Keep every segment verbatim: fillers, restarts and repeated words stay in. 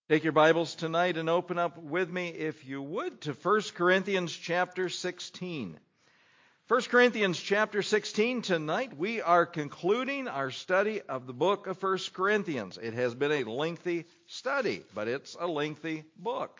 Take your Bibles tonight and open up with me, if you would, to First Corinthians chapter sixteen. First Corinthians chapter sixteen tonight, we are concluding our study of the book of First Corinthians. It has been a lengthy study, but it's a lengthy book.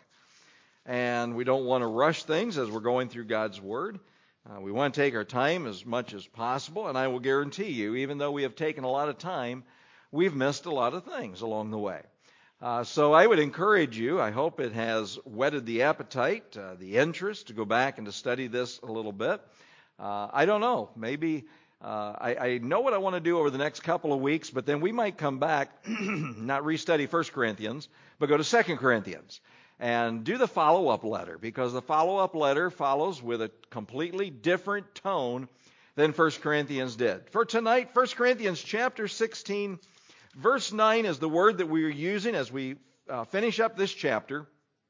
And we don't want to rush things as we're going through God's Word. Uh, we want to take our time as much as possible, and I will guarantee you, even though we have taken a lot of time, we've missed a lot of things along the way. Uh, so I would encourage you, I hope it has whetted the appetite, uh, the interest to go back and to study this a little bit. Uh, I don't know, maybe uh, I, I know what I want to do over the next couple of weeks, but then we might come back, not restudy First Corinthians, but go to Second Corinthians and do the follow-up letter, because the follow-up letter follows with a completely different tone than First Corinthians did. For tonight, First Corinthians chapter sixteen, verse nine is the word that we are using as we uh, finish up this chapter.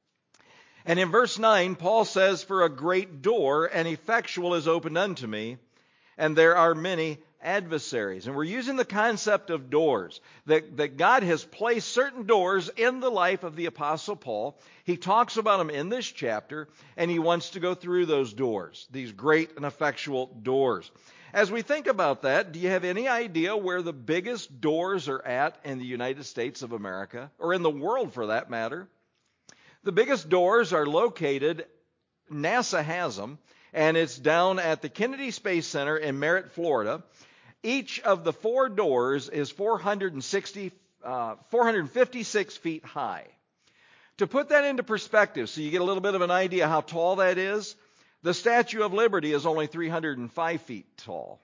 And in verse nine, Paul says, "For a great door and effectual is opened unto me, and there are many adversaries." And we're using the concept of doors, that, that God has placed certain doors in the life of the Apostle Paul. He talks about them in this chapter, and he wants to go through those doors, these great and effectual doors. As we think about that, do you have any idea where the biggest doors are at in the United States of America, or in the world for that matter? The biggest doors are located, NASA has them, and it's down at the Kennedy Space Center in Merritt, Florida. Each of the four doors is four hundred sixty, uh, four hundred fifty-six feet high. To put that into perspective, so you get a little bit of an idea how tall that is, the Statue of Liberty is only three hundred five feet tall.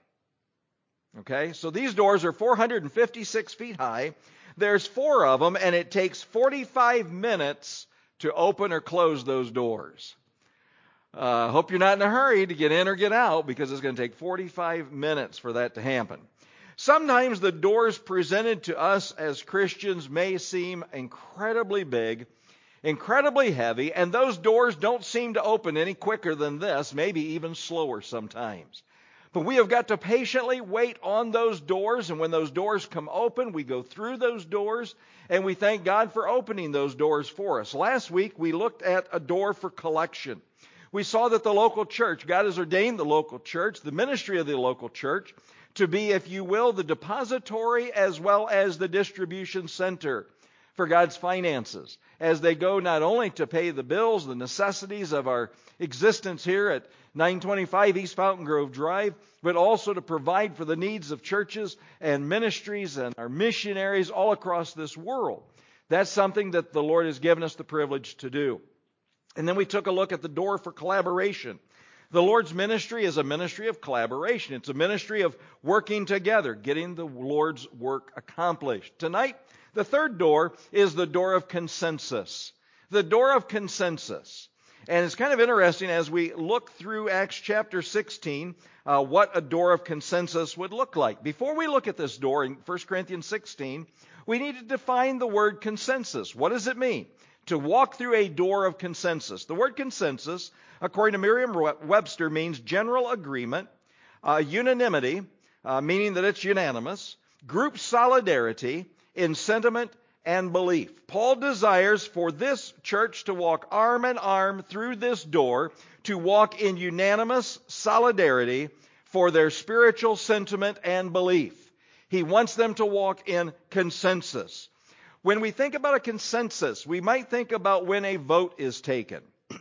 Okay, so these doors are four hundred fifty-six feet high. There's four of them, and it takes forty-five minutes to open or close those doors. I uh, hope you're not in a hurry to get in or get out, because it's going to take forty-five minutes for that to happen. Sometimes the doors presented to us as Christians may seem incredibly big, incredibly heavy, and those doors don't seem to open any quicker than this, maybe even slower sometimes. But we have got to patiently wait on those doors, and when those doors come open, we go through those doors, and we thank God for opening those doors for us. Last week, we looked at a door for collection. We saw that the local church, God has ordained the local church, the ministry of the local church, to be, if you will, the depository as well as the distribution center for God's finances, as they go not only to pay the bills, the necessities of our existence here at nine twenty-five East Fountain Grove Drive, but also to provide for the needs of churches and ministries and our missionaries all across this world. That's something that the Lord has given us the privilege to do. And then we took a look at the door for collaboration. The Lord's ministry is a ministry of collaboration. It's a ministry of working together, getting the Lord's work accomplished. Tonight, the third door is the door of consensus. The door of consensus. And it's kind of interesting as we look through Acts chapter sixteen, uh, what a door of consensus would look like. Before we look at this door in First Corinthians sixteen, we need to define the word consensus. What does it mean? To walk through a door of consensus. The word consensus, according to Merriam-Webster, means general agreement, uh, unanimity, uh, meaning that it's unanimous, group solidarity in sentiment and belief. Paul desires for this church to walk arm in arm through this door, to walk in unanimous solidarity for their spiritual sentiment and belief. He wants them to walk in consensus. When we think about a consensus, we might think about when a vote is taken.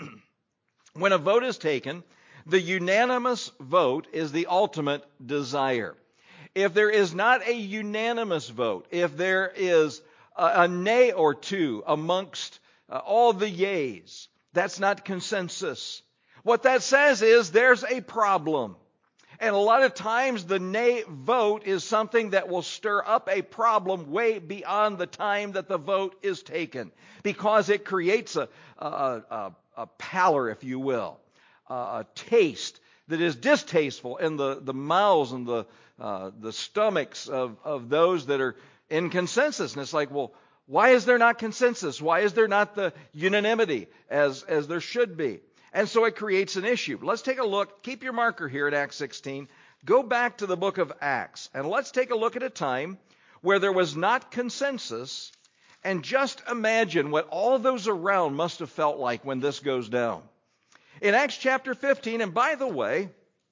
When a vote is taken, the unanimous vote is the ultimate desire. If there is not a unanimous vote, if there is a, a nay or two amongst uh, all the yeas, that's not consensus. What that says is there's a problem. And a lot of times the nay vote is something that will stir up a problem way beyond the time that the vote is taken, because it creates a, a, a, a pallor, if you will, a, a taste that is distasteful in the, the mouths and the, uh, the stomachs of, of those that are in consensus. And it's like, well, why is there not consensus? Why is there not the unanimity as, as there should be? And so it creates an issue. Let's take a look. Keep your marker here at Acts sixteen. Go back to the book of Acts, and let's take a look at a time where there was not consensus And just imagine what all those around must have felt like when this goes down. In Acts chapter fifteen, and by the way,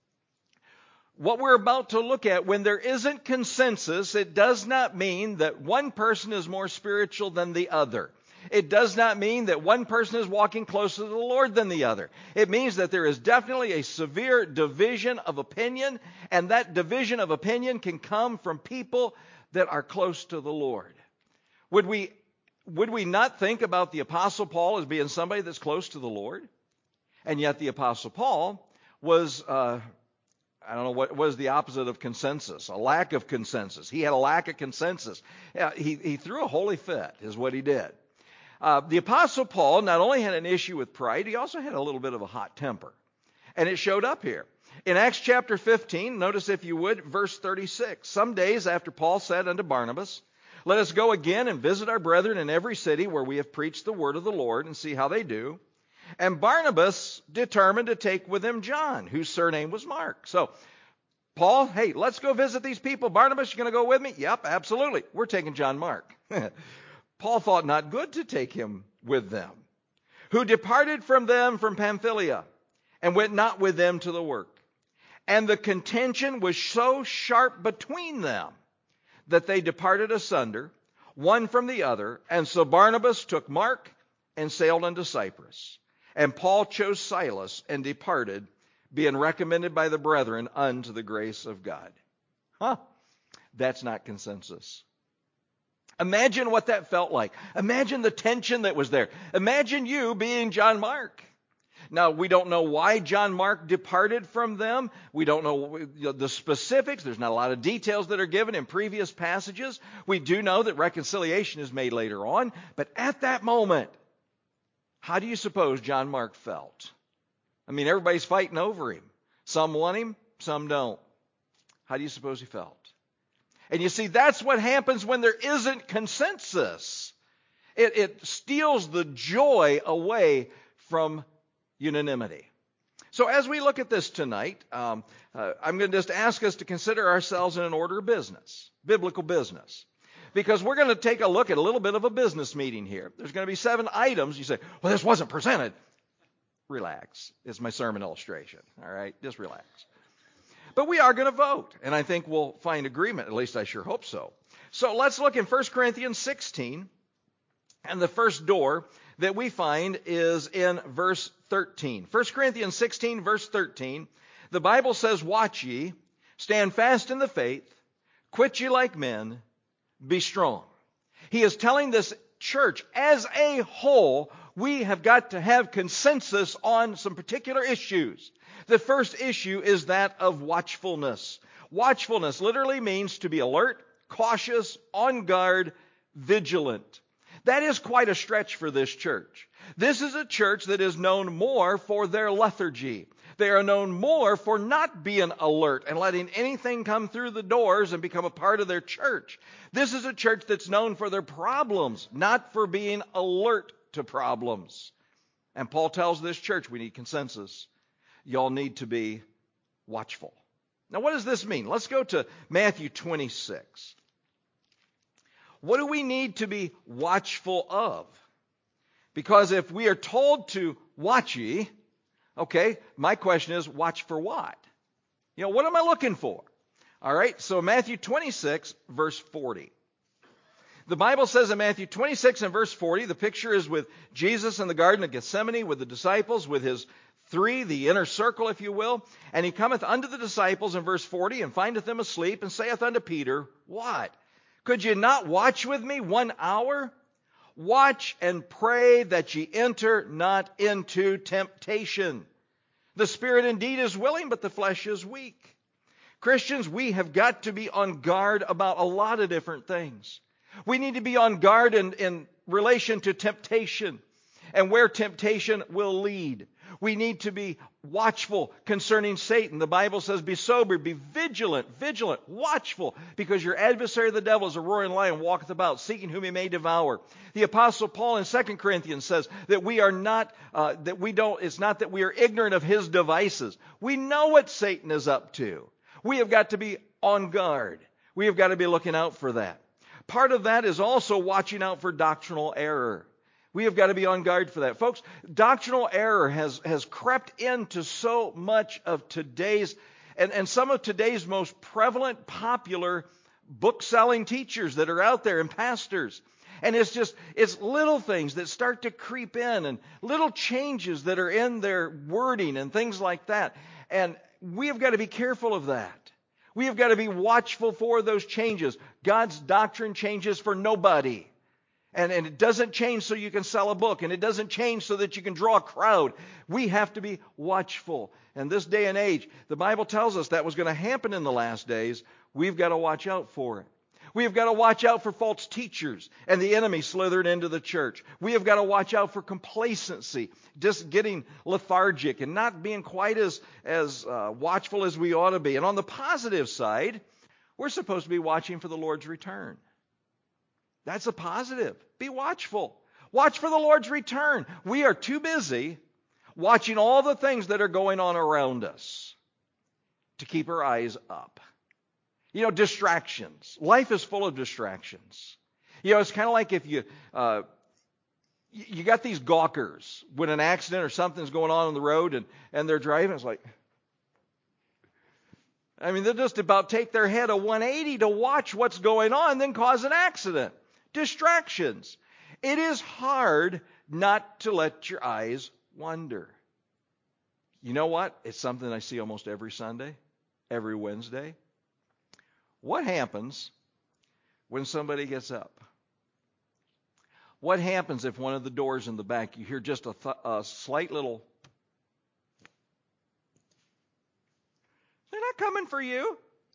what we're about to look at, when there isn't consensus, it does not mean that one person is more spiritual than the other. It does not mean that one person is walking closer to the Lord than the other. It means that there is definitely a severe division of opinion, and that division of opinion can come from people that are close to the Lord. Would we, would we not think about the Apostle Paul as being somebody that's close to the Lord? And yet the Apostle Paul was, uh, I don't know, what was the opposite of consensus? A lack of consensus. He had a lack of consensus. Yeah, he, he threw a holy fit, is what he did. Uh, the Apostle Paul not only had an issue with pride, he also had a little bit of a hot temper. And it showed up here. In Acts chapter fifteen, notice if you would, verse thirty-six. Some days after Paul said unto Barnabas, let us go again and visit our brethren in every city where we have preached the word of the Lord and see how they do. And Barnabas determined to take with him John, whose surname was Mark. So, Paul, hey, let's go visit these people. Barnabas, you going to go with me? Yep, absolutely. We're taking John Mark. Paul thought not good to take him with them, who departed from them from Pamphylia and went not with them to the work. And the contention was so sharp between them that they departed asunder, one from the other. And so Barnabas took Mark and sailed unto Cyprus. And Paul chose Silas and departed, being recommended by the brethren unto the grace of God. Huh? That's not consensus. Imagine what that felt like. Imagine the tension that was there. Imagine you being John Mark. Now, we don't know why John Mark departed from them. We don't know the specifics. There's not a lot of details that are given in previous passages. We do know that reconciliation is made later on. But at that moment, how do you suppose John Mark felt? I mean, everybody's fighting over him. Some want him, some don't. How do you suppose he felt? And you see, that's what happens when there isn't consensus. It, it steals the joy away from unanimity. So as we look at this tonight, um, uh, I'm going to just ask us to consider ourselves in an order of business, biblical business. Because we're going to take a look at a little bit of a business meeting here. There's going to be seven items. You say, well, this wasn't presented. Relax. It's my sermon illustration. All right? Just relax. But we are going to vote, and I think we'll find agreement. At least I sure hope so. So let's look in First Corinthians sixteen, and the first door that we find is in verse thirteen. First Corinthians sixteen, verse thirteen, the Bible says, watch ye, stand fast in the faith, quit ye like men, be strong. He is telling this church as a whole, we have got to have consensus on some particular issues. The first issue is that of watchfulness. Watchfulness literally means to be alert, cautious, on guard, vigilant. That is quite a stretch for this church. This is a church that is known more for their lethargy. They are known more for not being alert and letting anything come through the doors and become a part of their church. This is a church that's known for their problems, not for being alert to problems. And Paul tells this church we need consensus. Y'all need to be watchful. Now, what does this mean? Let's go to Matthew twenty-six. What do we need to be watchful of? Because if we are told to watch ye, okay, my question is, watch for what? You know, what am I looking for? All right, so Matthew twenty-six, verse forty. The Bible says in Matthew twenty-six and verse forty, the picture is with Jesus in the Garden of Gethsemane with the disciples, with his three, the inner circle, if you will. And he cometh unto the disciples in verse forty and findeth them asleep and saith unto Peter, what? Could you not watch with me one hour? Watch and pray that ye enter not into temptation. The spirit indeed is willing, but the flesh is weak. Christians, we have got to be on guard about a lot of different things. We need to be on guard in, in relation to temptation and where temptation will lead. We need to be watchful concerning Satan. The Bible says, be sober, be vigilant, vigilant, watchful, because your adversary the devil is a roaring lion, walketh about, seeking whom he may devour. The Apostle Paul in Second Corinthians says that we are not, uh, that we don't, it's not that we are ignorant of his devices. We know what Satan is up to. We have got to be on guard. We have got to be looking out for that. Part of that is also watching out for doctrinal error. We have got to be on guard for that. Folks, doctrinal error has, has crept into so much of today's, and, and some of today's most prevalent, popular book-selling teachers that are out there and pastors. And it's just, it's little things that start to creep in and little changes that are in their wording and things like that. And we have got to be careful of that. We have got to be watchful for those changes. God's doctrine changes for nobody. And, and it doesn't change so you can sell a book. And it doesn't change so that you can draw a crowd. We have to be watchful. And this day and age, the Bible tells us that was going to happen in the last days. We've got to watch out for it. We have got to watch out for false teachers and the enemy slithered into the church. We have got to watch out for complacency, just getting lethargic and not being quite as, as uh, watchful as we ought to be. And on the positive side, we're supposed to be watching for the Lord's return. That's a positive. Be watchful. Watch for the Lord's return. We are too busy watching all the things that are going on around us to keep our eyes up. You know, distractions. Life is full of distractions. You know, it's kind of like if you, uh, you got these gawkers when an accident or something's going on on the road and, and they're driving. It's like, I mean, they'll just about take their head a one eighty to watch what's going on and then cause an accident. Distractions. It is hard not to let your eyes wander. You know what? It's something I see almost every Sunday, every Wednesday. What happens when somebody gets up? What happens if one of the doors in the back, you hear just a, th- a slight little, they're not coming for you.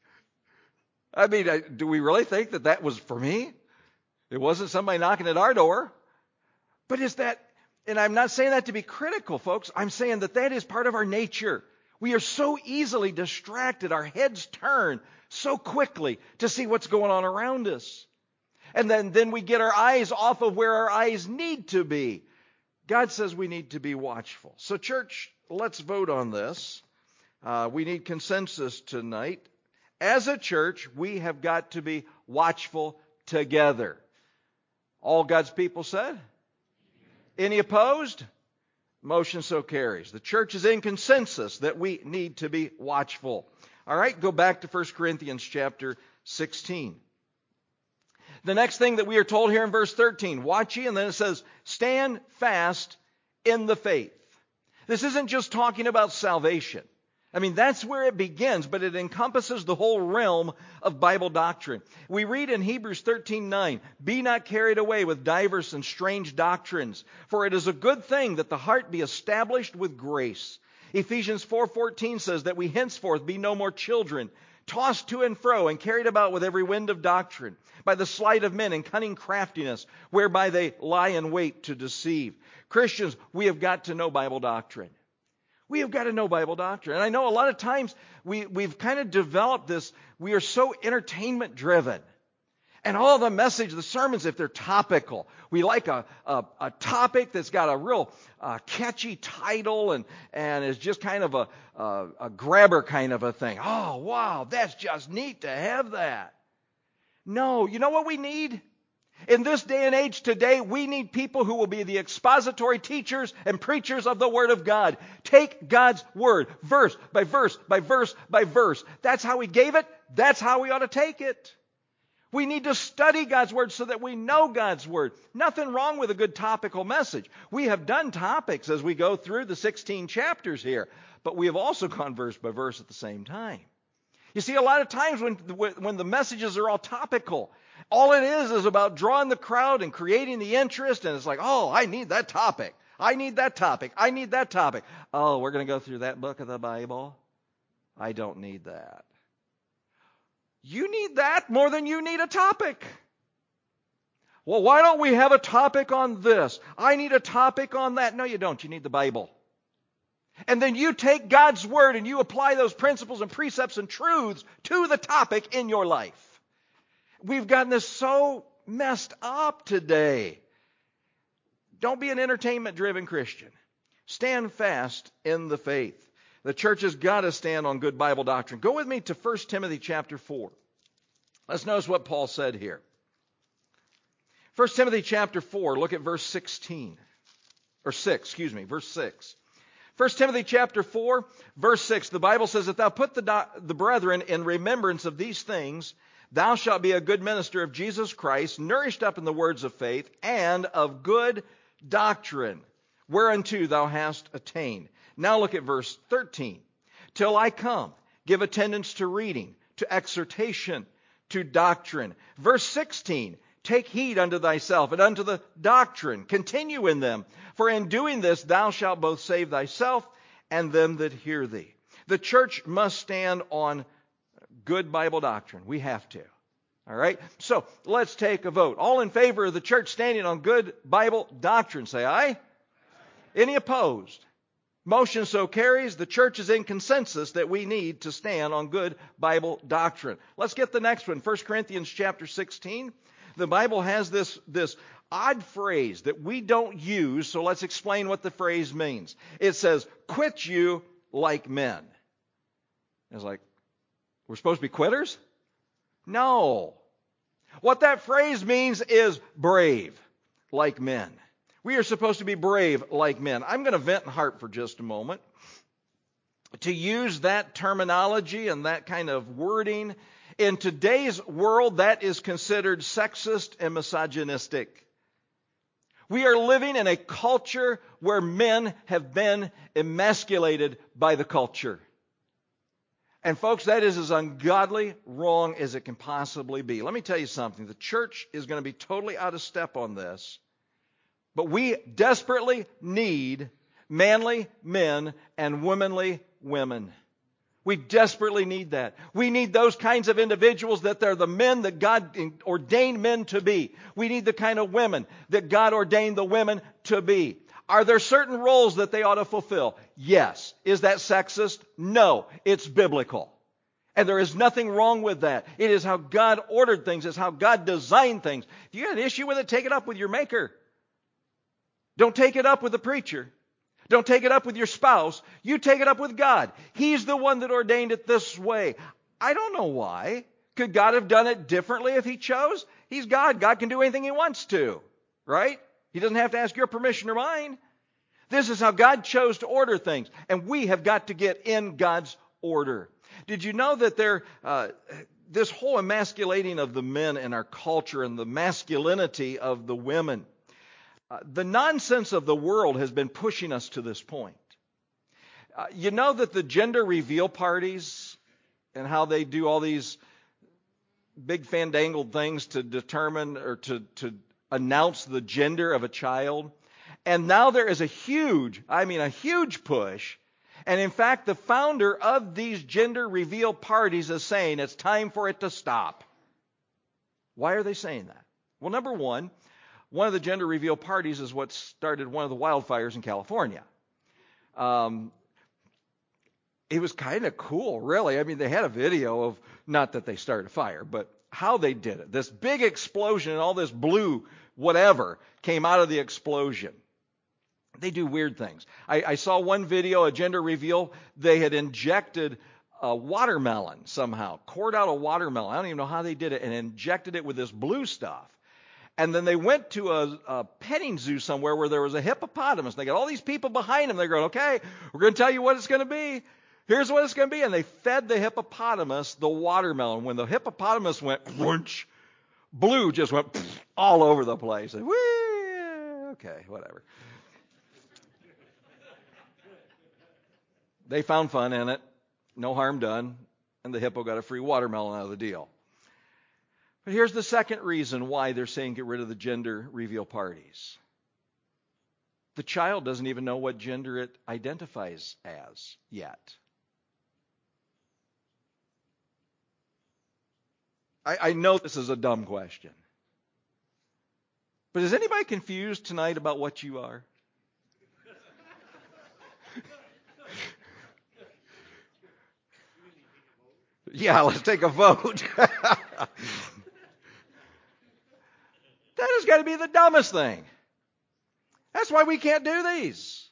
I mean, I, do we really think that that was for me? It wasn't somebody knocking at our door. But is that, and I'm not saying that to be critical, folks. I'm saying that that is part of our nature. We are so easily distracted. Our heads turn so quickly to see what's going on around us. And then, then we get our eyes off of where our eyes need to be. God says we need to be watchful. So church, let's vote on this. Uh, we need consensus tonight. As a church, we have got to be watchful together. All God's people said? Any opposed? Motion so carries. The church is in consensus that we need to be watchful. All right, go back to First Corinthians chapter sixteen. The next thing that we are told here in verse thirteen, watch ye, and then it says, stand fast in the faith. This isn't just talking about salvation. I mean, that's where it begins, but it encompasses the whole realm of Bible doctrine. We read in Hebrews thirteen nine, be not carried away with diverse and strange doctrines, for it is a good thing that the heart be established with grace. Ephesians four fourteen says that we henceforth be no more children, tossed to and fro and carried about with every wind of doctrine, by the sleight of men and cunning craftiness, whereby they lie in wait to deceive. Christians, we have got to know Bible doctrine. We have got to know Bible doctrine. And I know a lot of times we, we've kind of developed this, we are so entertainment driven. And all the message, the sermons, if they're topical, we like a, a, a topic that's got a real uh, catchy title and, and is just kind of a, a, a grabber kind of a thing. Oh, wow, that's just neat to have that. No, you know what we need? In this day and age today, we need people who will be the expository teachers and preachers of the Word of God. Take God's Word, verse by verse by verse by verse. That's how He gave it. That's how we ought to take it. We need to study God's Word so that we know God's Word. Nothing wrong with a good topical message. We have done topics as we go through the sixteen chapters here, but we have also gone verse by verse at the same time. You see, a lot of times when, when the messages are all topical, all it is is about drawing the crowd and creating the interest, and it's like, oh, I need that topic. I need that topic. I need that topic. Oh, we're going to go through that book of the Bible? I don't need that. You need that more than you need a topic. Well, why don't we have a topic on this? I need a topic on that. No, you don't. You need the Bible. And then you take God's Word and you apply those principles and precepts and truths to the topic in your life. We've gotten this so messed up today. Don't be an entertainment-driven Christian. Stand fast in the faith. The church has got to stand on good Bible doctrine. Go with me to First Timothy chapter four. Let's notice what Paul said here. First Timothy chapter four, look at verse sixteen. Or six, excuse me, verse six. First Timothy chapter four, verse six. The Bible says, if thou put the, do- the brethren in remembrance of these things, thou shalt be a good minister of Jesus Christ, nourished up in the words of faith and of good doctrine, whereunto thou hast attained. Now look at verse thirteen. Till I come, give attendance to reading, to exhortation, to doctrine. Verse sixteen. Take heed unto thyself and unto the doctrine. Continue in them. For in doing this thou shalt both save thyself and them that hear thee. The church must stand on good Bible doctrine. We have to. All right? So let's take a vote. All in favor of the church standing on good Bible doctrine, say aye. Aye. Any opposed? Motion so carries. The church is in consensus that we need to stand on good Bible doctrine. Let's get the next one. First Corinthians chapter sixteen. The Bible has this, this odd phrase that we don't use, so let's explain what the phrase means. It says, quit you like men. It's like, we're supposed to be quitters? No. What that phrase means is brave like men. We are supposed to be brave like men. I'm going to vent and harp for just a moment. To use that terminology and that kind of wording in today's world, that is considered sexist and misogynistic. We are living in a culture where men have been emasculated by the culture. And folks, that is as ungodly wrong as it can possibly be. Let me tell you something. The church is going to be totally out of step on this. But we desperately need manly men and womanly women. We desperately need that. We need those kinds of individuals that they're the men that God ordained men to be. We need the kind of women that God ordained the women to be. Are there certain roles that they ought to fulfill? Yes. Is that sexist? No. It's biblical. And there is nothing wrong with that. It is how God ordered things. It's how God designed things. If you have an issue with it, take it up with your maker. Don't take it up with the preacher. Don't take it up with your spouse. You take it up with God. He's the one that ordained it this way. I don't know why. Could God have done it differently if He chose? He's God. God can do anything He wants to, right? He doesn't have to ask your permission or mine. This is how God chose to order things, and we have got to get in God's order. Did you know that there, uh, this whole emasculating of the men in our culture and the masculinity of the women, Uh, the nonsense of the world has been pushing us to this point. Uh, you know that the gender reveal parties and how they do all these big fandangled things to determine or to, to announce the gender of a child. And now there is a huge, I mean a huge push. And in fact, the founder of these gender reveal parties is saying it's time for it to stop. Why are they saying that? Well, number one, one of the gender reveal parties is what started one of the wildfires in California. Um, it was kind of cool, really. I mean, they had a video of, not that they started a fire, but how they did it. This big explosion and all this blue whatever came out of the explosion. They do weird things. I, I saw one video, a gender reveal. They had injected a watermelon somehow, cored out a watermelon. I don't even know how they did it, and injected it with this blue stuff. And then they went to a, a petting zoo somewhere where there was a hippopotamus. They got all these people behind them. They're going, okay, we're going to tell you what it's going to be. Here's what it's going to be. And they fed the hippopotamus the watermelon. When the hippopotamus went, whoosh, blue just went all over the place. And, whee, okay, whatever. They found fun in it. No harm done. And the hippo got a free watermelon out of the deal. But here's the second reason why they're saying get rid of the gender reveal parties. The child doesn't even know what gender it identifies as yet. I, I know this is a dumb question. But is anybody confused tonight about what you are? Yeah, let's take a vote. That has got to be the dumbest thing. That's why we can't do these.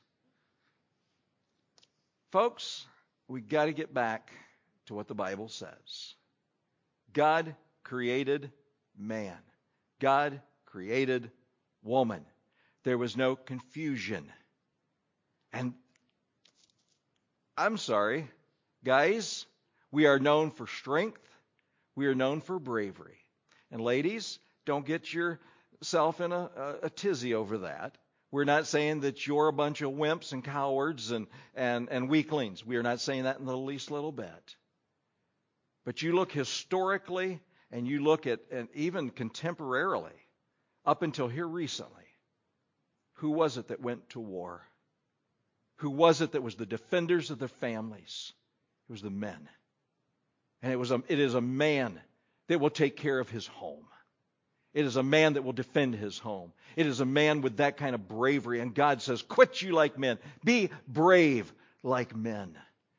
Folks, we got to get back to what the Bible says. God created man. God created woman. There was no confusion. And I'm sorry, guys, we are known for strength. We are known for bravery. And ladies, don't get yourself in a, a, a tizzy over that. We're not saying that you're a bunch of wimps and cowards and, and, and weaklings. We are not saying that in the least little bit. But you look historically and you look at, and even contemporarily, up until here recently, who was it that went to war? Who was it that was the defenders of their families? It was the men. And it was a, it is a man that will take care of his home. It is a man that will defend his home. It is a man with that kind of bravery. And God says, quit you like men. Be brave like men.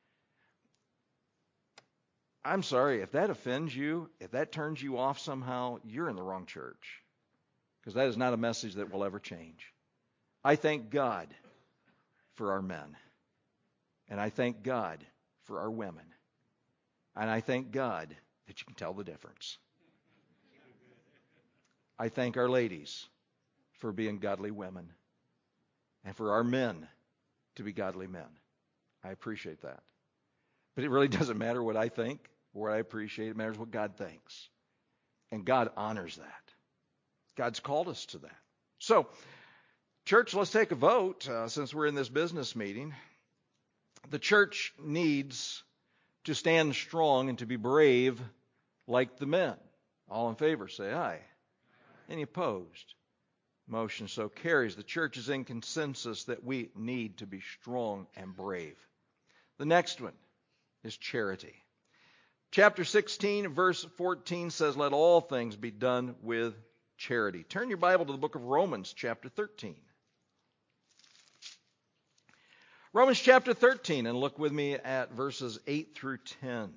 I'm sorry, if that offends you, if that turns you off somehow, you're in the wrong church. Because that is not a message that will ever change. I thank God for our men. And I thank God for our women. And I thank God that you can tell the difference. I thank our ladies for being godly women. And for our men to be godly men. I appreciate that. But it really doesn't matter what I think or what I appreciate. It matters what God thinks. And God honors that. God's called us to that. So, church, let's take a vote uh, since we're in this business meeting. The church needs to stand strong and to be brave like the men. All in favor, say aye. Any opposed? Motion so carries. The church is in consensus that we need to be strong and brave. The next one is charity. Chapter sixteen, verse fourteen says, let all things be done with charity. Turn your Bible to the book of Romans, chapter thirteen. Romans chapter thirteen, and look with me at verses eight through ten.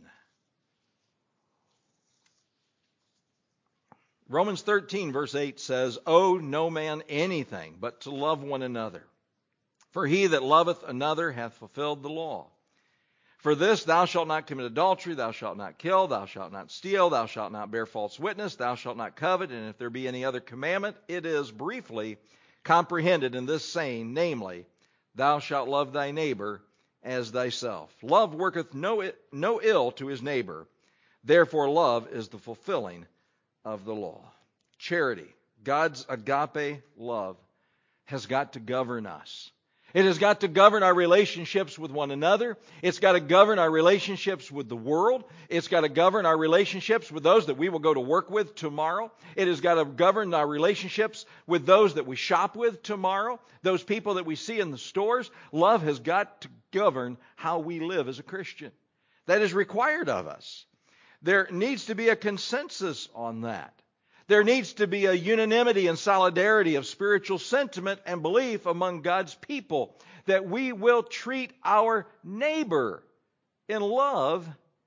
Romans thirteen, verse eight says, owe no man anything but to love one another. For he that loveth another hath fulfilled the law. For this, thou shalt not commit adultery, thou shalt not kill, thou shalt not steal, thou shalt not bear false witness, thou shalt not covet, and if there be any other commandment, it is briefly comprehended in this saying, namely, thou shalt love thy neighbor as thyself. Love worketh no, no ill to his neighbor, therefore love is the fulfilling of the law. Charity, God's agape love, has got to govern us. It has got to govern our relationships with one another. It's got to govern our relationships with the world. It's got to govern our relationships with those that we will go to work with tomorrow. It has got to govern our relationships with those that we shop with tomorrow, those people that we see in the stores. Love has got to govern how we live as a Christian. That is required of us. There needs to be a consensus on that. There needs to be a unanimity and solidarity of spiritual sentiment and belief among God's people that we will treat our neighbor in love.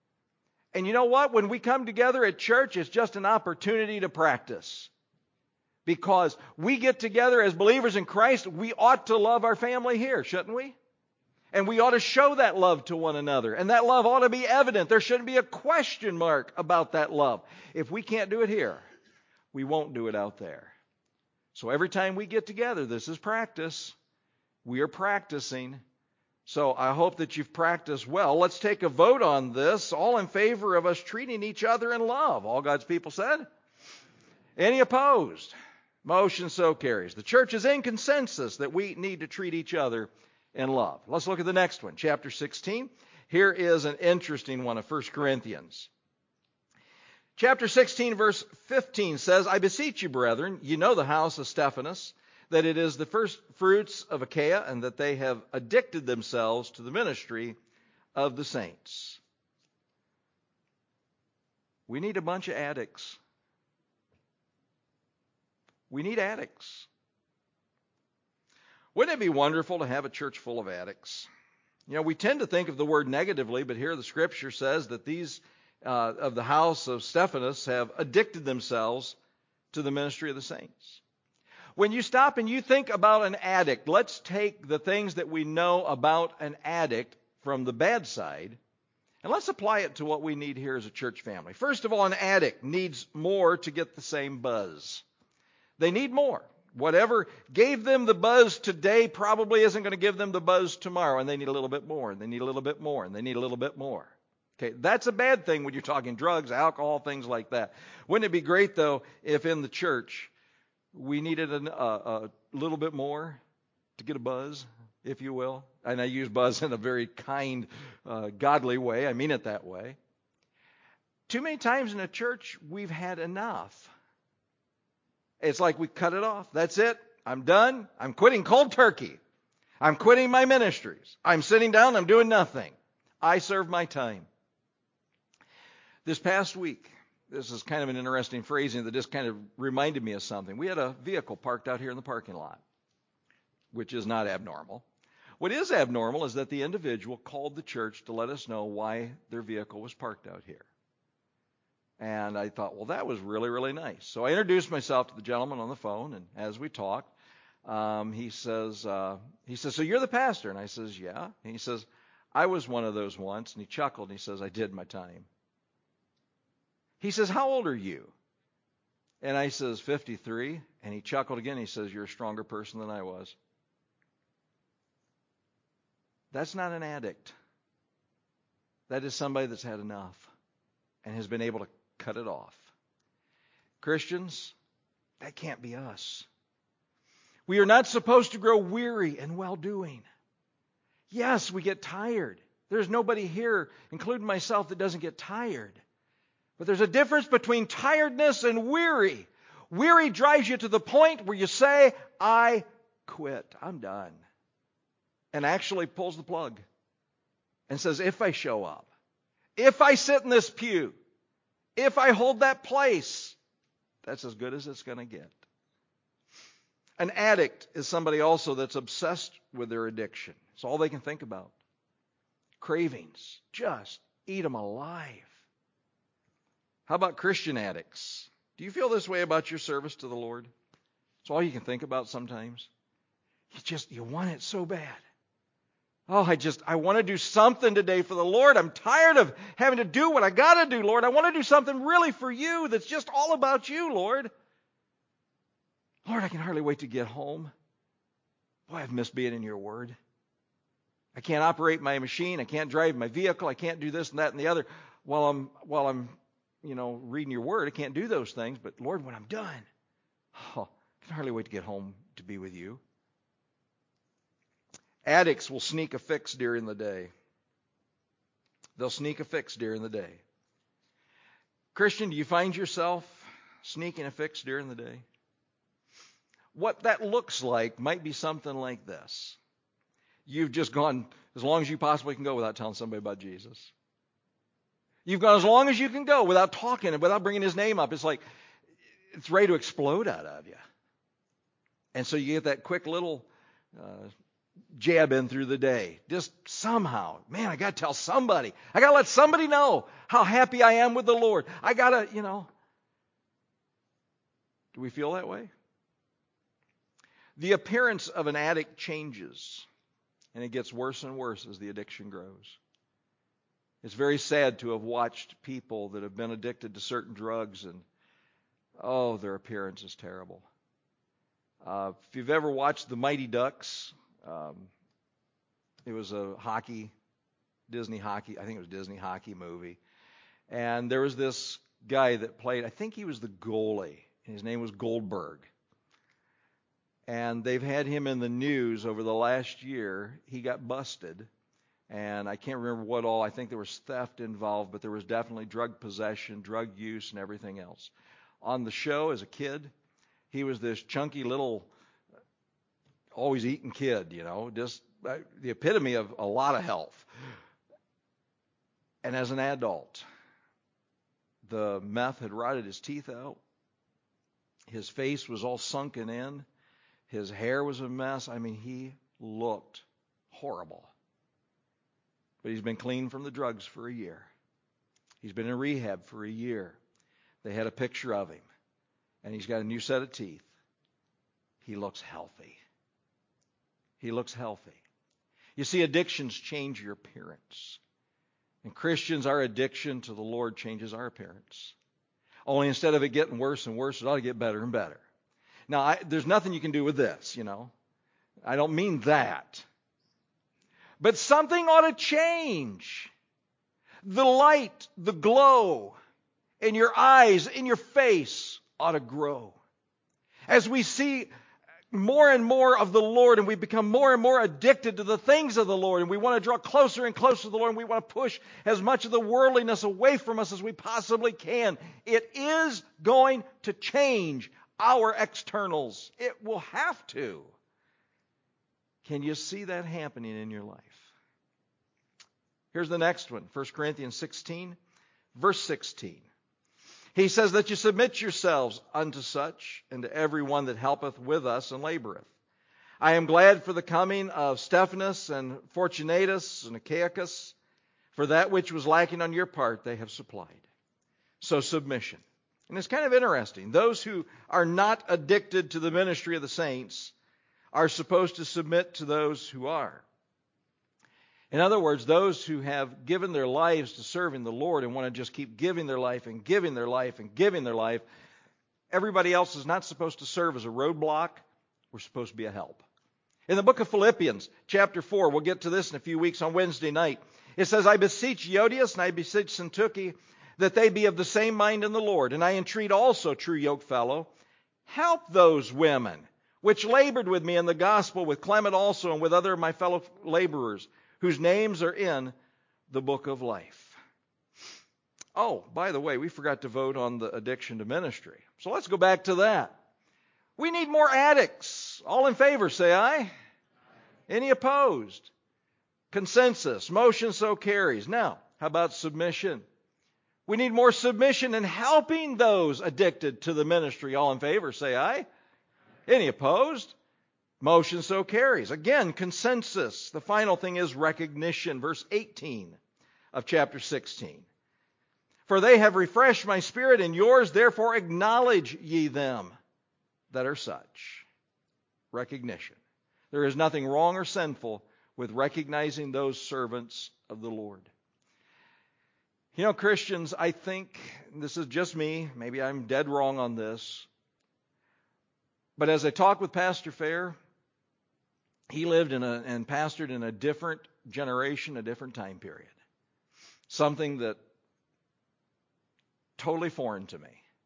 And you know what? When we come together at church, it's just an opportunity to practice. Because we get together as believers in Christ, we ought to love our family here, shouldn't we? And we ought to show that love to one another. And that love ought to be evident. There shouldn't be a question mark about that love. If we can't do it here, we won't do it out there. So every time we get together, this is practice. We are practicing. So I hope that you've practiced well. Let's take a vote on this. All in favor of us treating each other in love. All God's people said? Any opposed? Motion so carries. The church is in consensus that we need to treat each other in love. Let's look at the next one, chapter sixteen. Here is an interesting one of First Corinthians. Chapter sixteen, verse fifteen says, I beseech you, brethren, you know the house of Stephanas, that it is the first fruits of Achaia, and that they have addicted themselves to the ministry of the saints. We need a bunch of addicts. We need addicts. Wouldn't it be wonderful to have a church full of addicts? You know, we tend to think of the word negatively, but here the scripture says that these uh, of the house of Stephanas have addicted themselves to the ministry of the saints. When you stop and you think about an addict, let's take the things that we know about an addict from the bad side, and let's apply it to what we need here as a church family. First of all, an addict needs more to get the same buzz. They need more. Whatever gave them the buzz today probably isn't going to give them the buzz tomorrow, and they need a little bit more, and they need a little bit more, and they need a little bit more. Okay, that's a bad thing when you're talking drugs, alcohol, things like that. Wouldn't it be great, though, if in the church we needed a, a, a little bit more to get a buzz, if you will? And I use buzz in a very kind, uh, godly way. I mean it that way. Too many times in a church, we've had enough. It's like we cut it off. That's it. I'm done. I'm quitting cold turkey. I'm quitting my ministries. I'm sitting down. I'm doing nothing. I serve my time. This past week, this is kind of an interesting phrasing that just kind of reminded me of something. We had a vehicle parked out here in the parking lot, which is not abnormal. What is abnormal is that the individual called the church to let us know why their vehicle was parked out here. And I thought, well, that was really, really nice. So I introduced myself to the gentleman on the phone, and as we talked, um, he says, uh, he says, so you're the pastor? And I says, yeah. And he says, I was one of those once. And he chuckled, and he says, I did my time. He says, how old are you? And I says, fifty-three. And he chuckled again. He says, you're a stronger person than I was. That's not an addict. That is somebody that's had enough and has been able to cut it off. Christians, that can't be us. We are not supposed to grow weary in well-doing. Yes, we get tired. There's nobody here, including myself, that doesn't get tired. But there's a difference between tiredness and weary. Weary drives you to the point where you say, I quit. I'm done. And actually pulls the plug and says, if I show up, if I sit in this pew, if I hold that place, that's as good as it's going to get. An addict is somebody also that's obsessed with their addiction. It's all they can think about. Cravings, just eat them alive. How about Christian addicts? Do you feel this way about your service to the Lord? It's all you can think about sometimes. You just, you want it so bad. Oh, I just, I want to do something today for the Lord. I'm tired of having to do what I got to do, Lord. I want to do something really for you that's just all about you, Lord. Lord, I can hardly wait to get home. Boy, I've missed being in your word. I can't operate my machine. I can't drive my vehicle. I can't do this and that and the other while I'm, while I'm, you know, reading your word. I can't do those things. But Lord, when I'm done, oh, I can hardly wait to get home to be with you. Addicts will sneak a fix during the day. They'll sneak a fix during the day. Christian, do you find yourself sneaking a fix during the day? What that looks like might be something like this. You've just gone as long as you possibly can go without telling somebody about Jesus. You've gone as long as you can go without talking and without bringing his name up. It's like it's ready to explode out of you. And so you get that quick little uh, jab in through the day. Just somehow, man, I got to tell somebody. I got to let somebody know how happy I am with the Lord. I got to, you know. Do we feel that way? The appearance of an addict changes, and it gets worse and worse as the addiction grows. It's very sad to have watched people that have been addicted to certain drugs, and oh, their appearance is terrible. Uh, if you've ever watched The Mighty Ducks, um, it was a hockey, Disney hockey, I think it was Disney hockey movie. And there was this guy that played, I think he was the goalie. His name was Goldberg. And they've had him in the news over the last year. He got busted. And I can't remember what all. I think there was theft involved, but there was definitely drug possession, drug use, and everything else. On the show as a kid, he was this chunky little, always eating kid, you know, just uh, the epitome of a lot of health. And as an adult, the meth had rotted his teeth out. His face was all sunken in. His hair was a mess. I mean, he looked horrible. But he's been clean from the drugs for a year. He's been in rehab for a year. They had a picture of him. And he's got a new set of teeth. He looks healthy. He looks healthy. You see, addictions change your appearance. And Christians, our addiction to the Lord changes our appearance. Only instead of it getting worse and worse, it ought to get better and better. Now, I, there's nothing you can do with this, you know. I don't mean that. But something ought to change. The light, the glow in your eyes, in your face ought to grow. As we see more and more of the Lord, and we become more and more addicted to the things of the Lord, and we want to draw closer and closer to the Lord, and we want to push as much of the worldliness away from us as we possibly can. It is going to change our externals. It will have to. Can you see that happening in your life? Here's the next one, First Corinthians sixteen, verse sixteen. He says that you submit yourselves unto such, and to every one that helpeth with us and laboreth. I am glad for the coming of Stephanas and Fortunatus and Achaicus, for that which was lacking on your part they have supplied. So submission. And it's kind of interesting. Those who are not addicted to the ministry of the saints are supposed to submit to those who are. In other words, those who have given their lives to serving the Lord and want to just keep giving their life and giving their life and giving their life, everybody else is not supposed to serve as a roadblock. We're supposed to be a help. In the book of Philippians, chapter four, we'll get to this in a few weeks on Wednesday night. It says, I beseech Euodias and I beseech Syntyche that they be of the same mind in the Lord. And I entreat also, true yokefellow, help those women which labored with me in the gospel, with Clement also and with other of my fellow laborers, whose names are in the book of life. Oh, by the way, we forgot to vote on the addiction to ministry. So let's go back to that. We need more addicts. All in favor, say aye. Any opposed? Consensus. Motion so carries. Now, how about submission? We need more submission in helping those addicted to the ministry. All in favor, say aye. Any opposed? Motion so carries. Again, consensus. The final thing is recognition. Verse eighteen of chapter sixteen. For they have refreshed my spirit and yours, therefore acknowledge ye them that are such. Recognition. There is nothing wrong or sinful with recognizing those servants of the Lord. You know, Christians, I think, this is just me, maybe I'm dead wrong on this, but as I talk with Pastor Fair, he lived in a, and pastored in a different generation, a different time period. Something that totally foreign to me.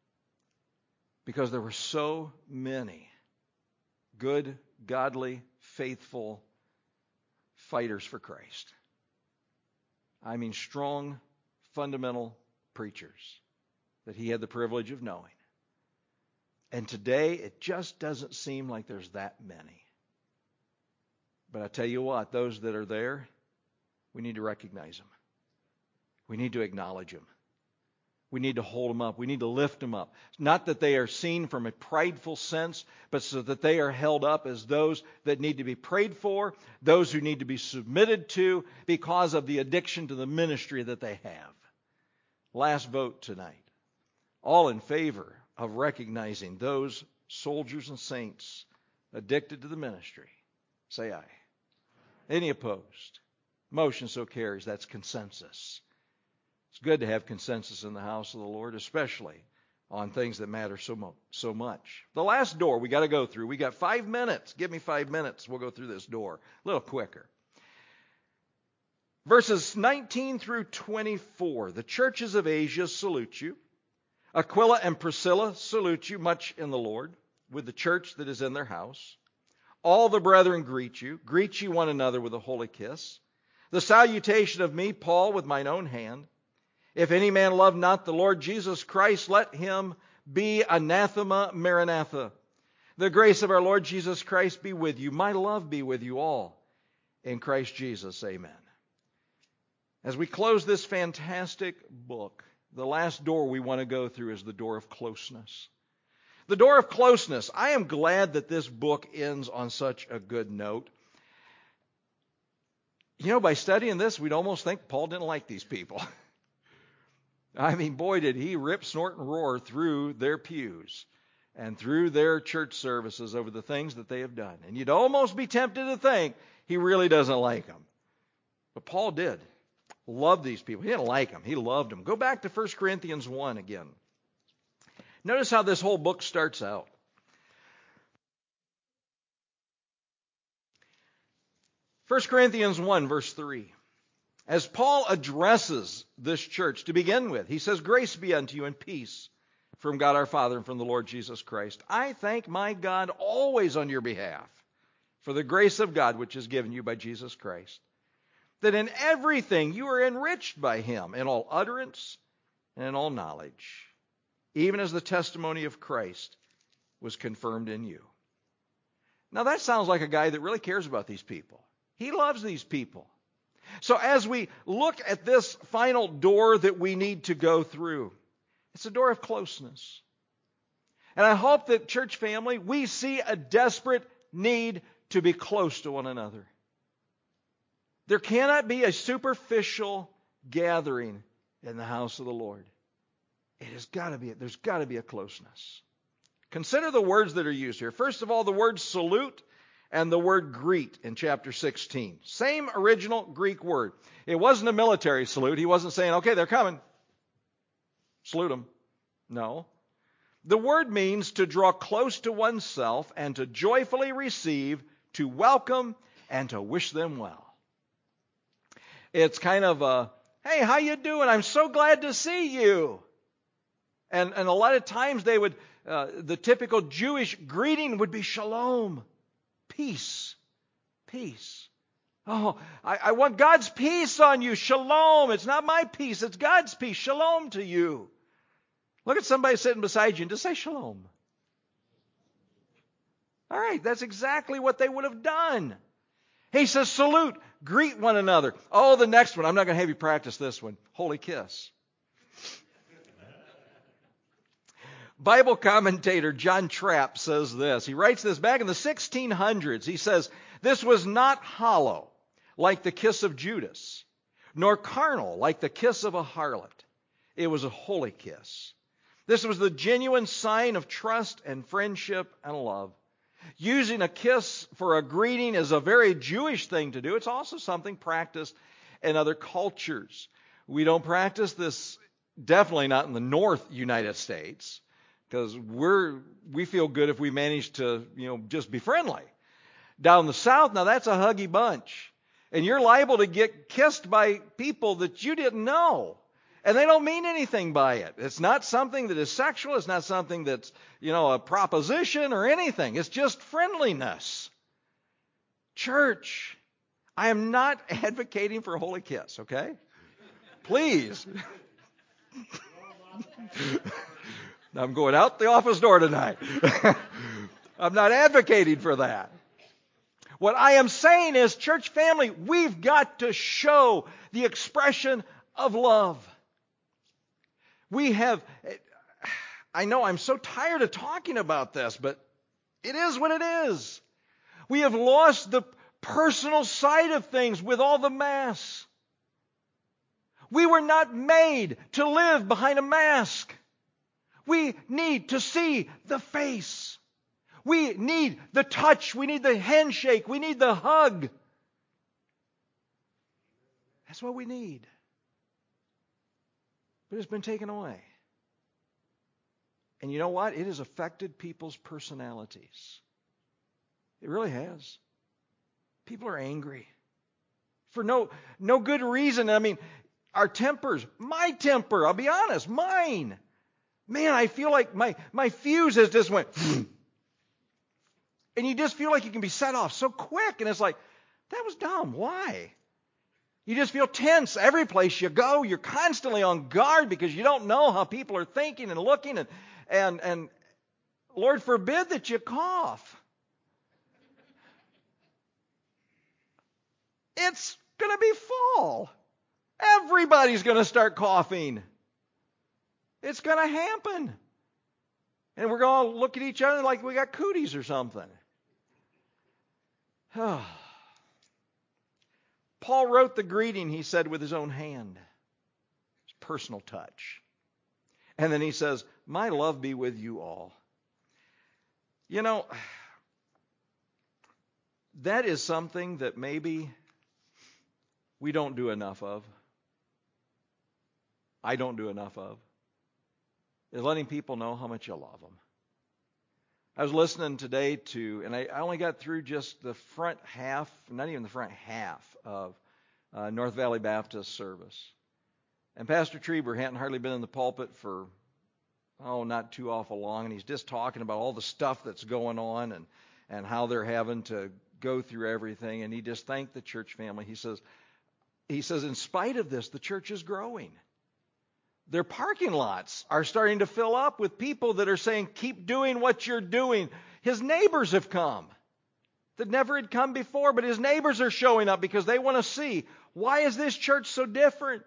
Because there were so many good, godly, faithful fighters for Christ. I mean, strong, fundamental preachers that he had the privilege of knowing. And today, it just doesn't seem like there's that many. But I tell you what, those that are there, we need to recognize them. We need to acknowledge them. We need to hold them up. We need to lift them up. Not that they are seen from a prideful sense, but so that they are held up as those that need to be prayed for, those who need to be submitted to because of the addiction to the ministry that they have. Last vote tonight. All in favor of recognizing those soldiers and saints addicted to the ministry. Say aye. Any opposed? Motion so carries. That's consensus. It's good to have consensus in the house of the Lord, especially on things that matter so, mo- so much. The last door we got to go through. We got five minutes. Give me five minutes. We'll go through this door a little quicker. Verses nineteen through twenty-four. The churches of Asia salute you. Aquila and Priscilla salute you much in the Lord, with the church that is in their house. All the brethren greet you. Greet you one another with a holy kiss. The salutation of me, Paul, with mine own hand. If any man love not the Lord Jesus Christ, let him be anathema maranatha. The grace of our Lord Jesus Christ be with you. My love be with you all. In Christ Jesus, amen. As we close this fantastic book, the last door we want to go through is the door of closeness. The door of closeness. I am glad that this book ends on such a good note. You know, by studying this, we'd almost think Paul didn't like these people. I mean, boy, did he rip, snort, and roar through their pews and through their church services over the things that they have done. And you'd almost be tempted to think he really doesn't like them. But Paul did. Loved these people. He didn't like them. He loved them. Go back to First Corinthians one again. Notice how this whole book starts out. First Corinthians one, verse three. As Paul addresses this church to begin with, he says, "Grace be unto you and peace from God our Father and from the Lord Jesus Christ. I thank my God always on your behalf for the grace of God which is given you by Jesus Christ, that in everything you are enriched by him, in all utterance and in all knowledge, even as the testimony of Christ was confirmed in you." Now that sounds like a guy that really cares about these people. He loves these people. So as we look at this final door that we need to go through, it's a door of closeness. And I hope that, church family, we see a desperate need to be close to one another. There cannot be a superficial gathering in the house of the Lord. It has got to be, there's got to be a closeness. Consider the words that are used here. First of all, the word salute and the word greet in chapter sixteen. Same original Greek word. It wasn't a military salute. He wasn't saying, okay, they're coming. Salute them. No. The word means to draw close to oneself and to joyfully receive, to welcome, and to wish them well. It's kind of a, hey, how you doing? I'm so glad to see you. And, and a lot of times they would, uh, the typical Jewish greeting would be shalom. Peace. Peace. Oh, I, I want God's peace on you. Shalom. It's not my peace. It's God's peace. Shalom to you. Look at somebody sitting beside you and just say shalom. All right. That's exactly what they would have done. He says salute. Greet one another. Oh, the next one. I'm not going to have you practice this one. Holy kiss. Bible commentator John Trapp says this. He writes this back in the sixteen hundreds. He says, "This was not hollow, like the kiss of Judas, nor carnal, like the kiss of a harlot. It was a holy kiss. This was the genuine sign of trust and friendship and love. Using a kiss for a greeting is a very Jewish thing to do. It's also something practiced in other cultures. We don't practice this, definitely not in the North United States, because we're we feel good if we manage to, you know, just be friendly. Down the South, now that's a huggy bunch. And you're liable to get kissed by people that you didn't know. And they don't mean anything by it. It's not something that is sexual. It's not something that's, you know, a proposition or anything. It's just friendliness. Church, I am not advocating for a holy kiss, okay? Please. I'm going out the office door tonight. I'm not advocating for that. What I am saying is, church family, we've got to show the expression of love. We have, I know I'm so tired of talking about this, but it is what it is. We have lost the personal side of things with all the mass. We were not made to live behind a mask. We need to see the face. We need the touch. We need the handshake. We need the hug. That's what we need. But it's been taken away. And you know what? It has affected people's personalities. It really has. People are angry. For no, no good reason. I mean, our tempers, my temper, I'll be honest, mine. Man, I feel like my, my fuse has just went. And you just feel like you can be set off so quick. And it's like, that was dumb. Why? You just feel tense every place you go. You're constantly on guard because you don't know how people are thinking and looking. And, and, and Lord forbid that you cough. It's going to be fall. Everybody's going to start coughing. It's going to happen. And we're going to look at each other like we got cooties or something. Paul wrote the greeting, he said, with his own hand. His personal touch. And then he says, my love be with you all. You know, that is something that maybe we don't do enough of. I don't do enough of. Is letting people know how much you love them. I was listening today to, and I, I only got through just the front half, not even the front half of uh, North Valley Baptist service. And Pastor Trieber hadn't hardly been in the pulpit for, oh, not too awful long, and he's just talking about all the stuff that's going on and, and how they're having to go through everything. And he just thanked the church family. He says, he says, in spite of this, the church is growing. Their parking lots are starting to fill up with people that are saying, keep doing what you're doing. His neighbors have come that never had come before, but his neighbors are showing up because they want to see, why is this church so different?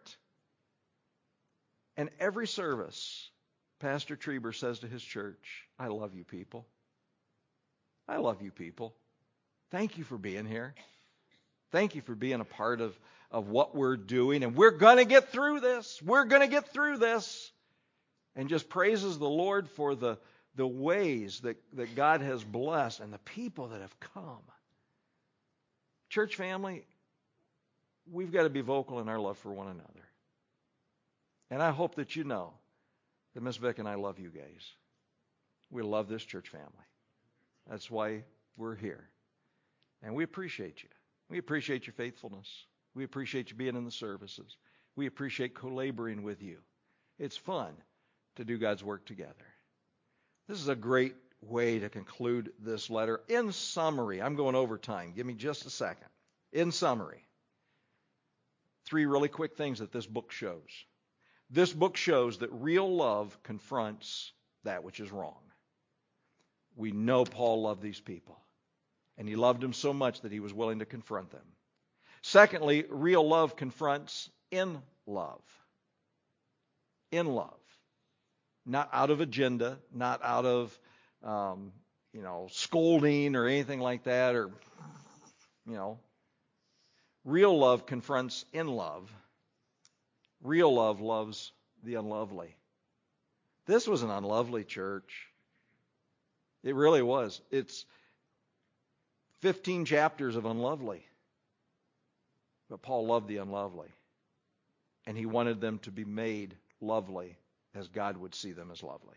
And every service, Pastor Trieber says to his church, I love you people. I love you people. Thank you for being here. Thank you for being a part of, of what we're doing. And we're going to get through this. We're going to get through this. And just praises the Lord for the, the ways that, that God has blessed and the people that have come. Church family, we've got to be vocal in our love for one another. And I hope that you know that Miss Vic and I love you guys. We love this church family. That's why we're here. And we appreciate you. We appreciate your faithfulness. We appreciate you being in the services. We appreciate co-laboring with you. It's fun to do God's work together. This is a great way to conclude this letter. In summary, I'm going over time. Give me just a second. In summary, three really quick things that this book shows. This book shows that real love confronts that which is wrong. We know Paul loved these people. And he loved them so much that he was willing to confront them. Secondly, real love confronts in love. In love. Not out of agenda, not out of, um, you know, scolding or anything like that, or, you know. Real love confronts in love. Real love loves the unlovely. This was an unlovely church. It really was. It's fifteen chapters of unlovely. But Paul loved the unlovely. And he wanted them to be made lovely as God would see them as lovely.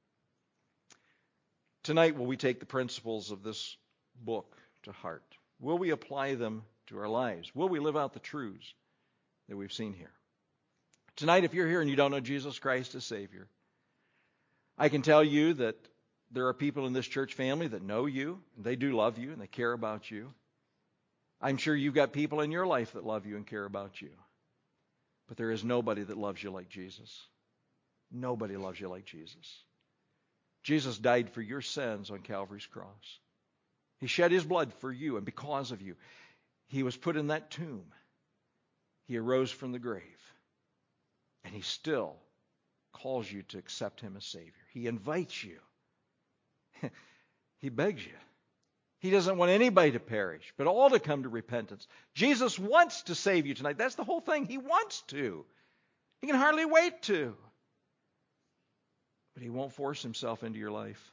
Tonight, will we take the principles of this book to heart? Will we apply them to our lives? Will we live out the truths that we've seen here? Tonight, if you're here and you don't know Jesus Christ as Savior, I can tell you that there are people in this church family that know you, and they do love you, and they care about you. I'm sure you've got people in your life that love you and care about you. But there is nobody that loves you like Jesus. Nobody loves you like Jesus. Jesus died for your sins on Calvary's cross. He shed his blood for you, and because of you, he was put in that tomb. He arose from the grave. And he still calls you to accept him as Savior. He invites you. He begs you. He doesn't want anybody to perish, but all to come to repentance. Jesus wants to save you tonight. That's the whole thing. He wants to. He can hardly wait to. But he won't force himself into your life.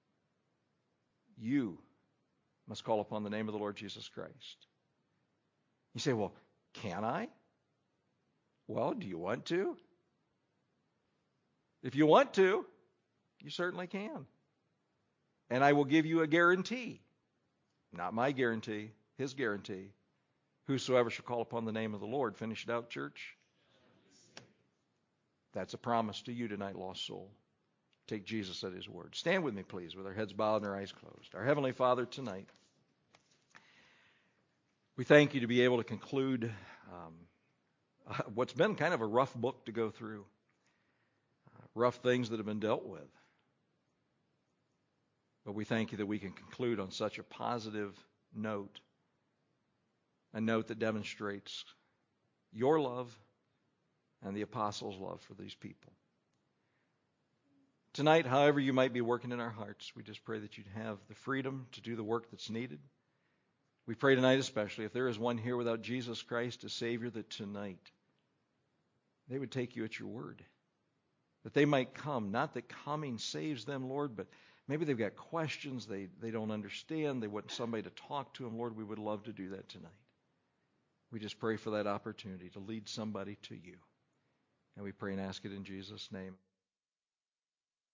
You must call upon the name of the Lord Jesus Christ. You say, well, can I? Well, do you want to? If you want to, you certainly can. And I will give you a guarantee. Not my guarantee, his guarantee. Whosoever shall call upon the name of the Lord. Finish it out, church. That's a promise to you tonight, lost soul. Take Jesus at his word. Stand with me, please, with our heads bowed and our eyes closed. Our Heavenly Father, tonight, we thank you to be able to conclude um, what's been kind of a rough book to go through. Uh, rough things that have been dealt with. But we thank you that we can conclude on such a positive note. A note that demonstrates your love and the apostles' love for these people. Tonight, however you might be working in our hearts, we just pray that you'd have the freedom to do the work that's needed. We pray tonight especially, if there is one here without Jesus Christ as Savior, that tonight they would take you at your word. That they might come. Not that coming saves them, Lord, but maybe they've got questions they, they don't understand. They want somebody to talk to them. Lord, we would love to do that tonight. We just pray for that opportunity to lead somebody to you. And we pray and ask it in Jesus' name.